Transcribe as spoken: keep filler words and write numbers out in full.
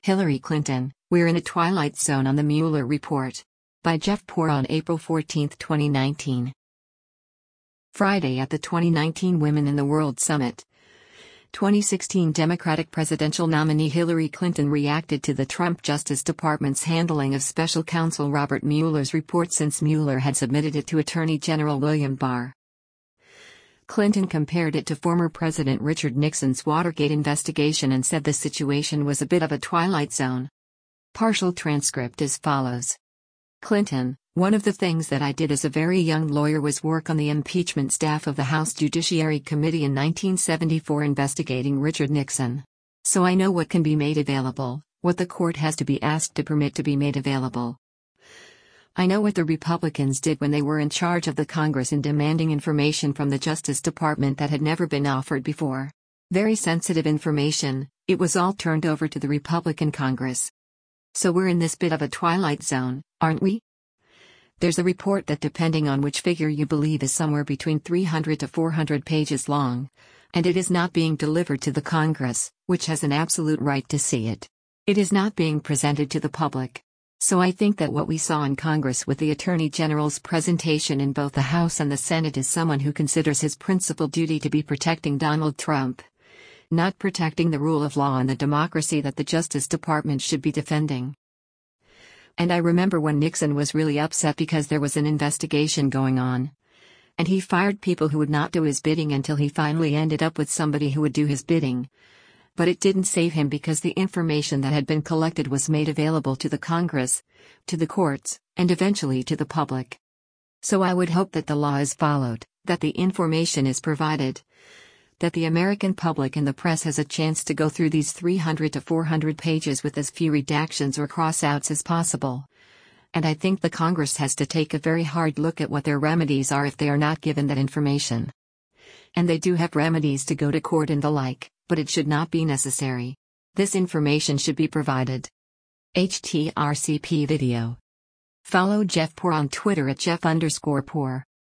Hillary Clinton, We're in a Twilight Zone on the Mueller Report. By Jeff Poor on April fourteenth, twenty nineteen. Friday at the twenty nineteen Women in the World Summit. twenty sixteen Democratic presidential nominee Hillary Clinton reacted to the Trump Justice Department's handling of special counsel Robert Mueller's report since Mueller had submitted it to Attorney General William Barr. Clinton compared it to former President Richard Nixon's Watergate investigation and said the situation was a bit of a twilight zone. Partial transcript as follows. Clinton, one of the things that I did as a very young lawyer was work on the impeachment staff of the House Judiciary Committee in nineteen seventy-four investigating Richard Nixon. So I know what can be made available, what the court has to be asked to permit to be made available. I know what the Republicans did when they were in charge of the Congress in demanding information from the Justice Department that had never been offered before. Very sensitive information, it was all turned over to the Republican Congress. So we're in this bit of a twilight zone, aren't we? There's a report that, depending on which figure you believe, is somewhere between three hundred to four hundred pages long, and it is not being delivered to the Congress, which has an absolute right to see it. It is not being presented to the public. So I think that what we saw in Congress with the Attorney General's presentation in both the House and the Senate is someone who considers his principal duty to be protecting Donald Trump, not protecting the rule of law and the democracy that the Justice Department should be defending. And I remember when Nixon was really upset because there was an investigation going on, and he fired people who would not do his bidding until he finally ended up with somebody who would do his bidding. But it didn't save him because the information that had been collected was made available to the Congress, to the courts, and eventually to the public. So I would hope that the law is followed, that the information is provided, that the American public and the press has a chance to go through these three hundred to four hundred pages with as few redactions or crossouts as possible. And I think the Congress has to take a very hard look at what their remedies are if they are not given that information. And they do have remedies to go to court and the like, but it should not be necessary. This information should be provided. H T R C P video. Follow Jeff Poor on Twitter at Jeff underscore Poor.